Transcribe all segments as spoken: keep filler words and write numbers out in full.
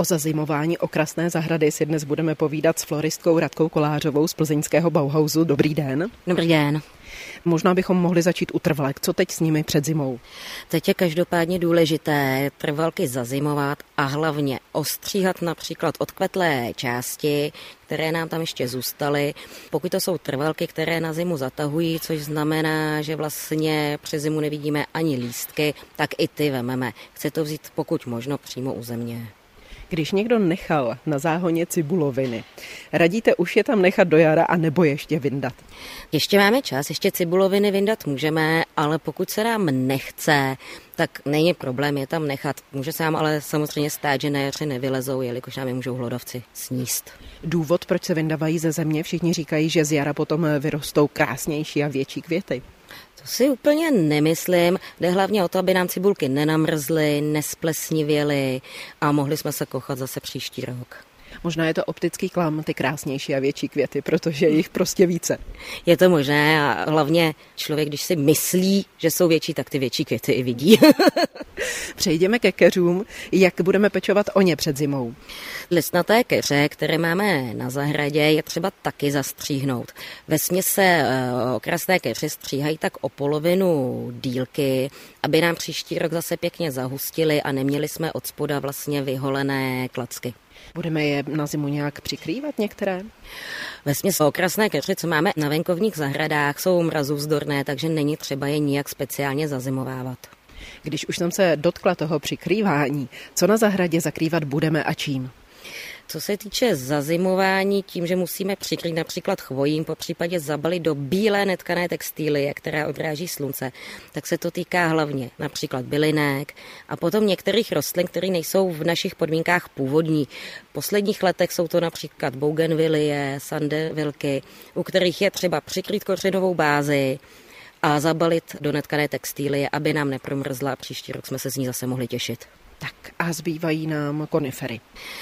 O zazimování okrasné zahrady si dnes budeme povídat s floristkou Radkou Kolářovou z plzeňského Bauhausu. Dobrý den. Dobrý den. Možná bychom mohli začít u trvalek. Co teď s nimi před zimou? Teď je každopádně důležité trvalky zazimovat a hlavně ostříhat například odkvetlé části, které nám tam ještě zůstaly. Pokud to jsou trvalky, které na zimu zatahují, což znamená, že vlastně přes zimu nevidíme ani lístky, tak i ty vememe. Chce to vzít pokud možno přímo u země. Když někdo nechal na záhoně cibuloviny, radíte už je tam nechat do jara a nebo ještě vyndat? Ještě máme čas, ještě cibuloviny vyndat můžeme, ale pokud se nám nechce, tak není problém je tam nechat. Může se nám ale samozřejmě stát, že na jaře nevylezou, jelikož nám je můžou hlodavci sníst. Důvod, proč se vyndávají ze země, všichni říkají, že z jara potom vyrostou krásnější a větší květy. To si úplně nemyslím. Jde hlavně o to, aby nám cibulky nenamrzly, nesplesnivěly a mohli jsme se kochat zase příští rok. Možná je to optický klam, ty krásnější a větší květy, protože je jich prostě více. Je to možné a hlavně člověk, když si myslí, že jsou větší, tak ty větší květy i vidí. Přejdeme ke keřům. Jak budeme pečovat o ně před zimou? Listnaté keře, které máme na zahradě, je třeba taky zastříhnout. Vesměs se okrasné keře stříhají tak o polovinu dílky, aby nám příští rok zase pěkně zahustily a neměli jsme od spoda vlastně vyholené klacky. Budeme je na zimu nějak přikrývat některé? Vesměs okrasné keře, co máme na venkovních zahradách, jsou mrazovzdorné, takže není třeba je nijak speciálně zazimovávat. Když už jsem se dotkla toho přikrývání, co na zahradě zakrývat budeme a čím? Co se týče zazimování, tím, že musíme přikrýt například chvojím, po případě zabalit do bílé netkané textilie, která odráží slunce, tak se to týká hlavně například bylinek a potom některých rostlin, které nejsou v našich podmínkách původní. V posledních letech jsou to například bougainvilie, sandevilky, u kterých je třeba přikrýt kořenovou bázi a zabalit do netkané textilie, aby nám nepromrzla a příští rok jsme se z ní zase mohli těšit. Tak a zbývají nám konifery.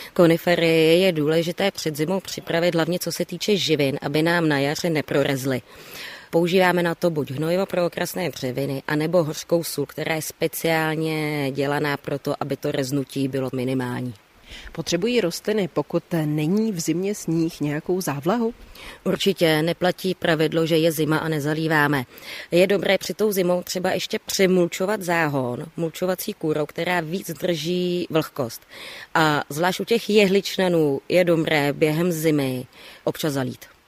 Konifery je důležité před zimou připravit, hlavně co se týče živin, aby nám na jaře neprorezly. Používáme na to buď hnojivo pro okrasné dřeviny, anebo hořkou sůl, která je speciálně dělaná pro to, aby to reznutí bylo minimální. Potřebují rostliny, pokud není v zimě sníh, nějakou závlahu? Určitě neplatí pravidlo, že je zima a nezalíváme. Je dobré při tou zimou třeba ještě přemulčovat záhon, mulčovací kůrou, která víc drží vlhkost. A zvlášť u těch jehličnanů je dobré během zimy občas zalít.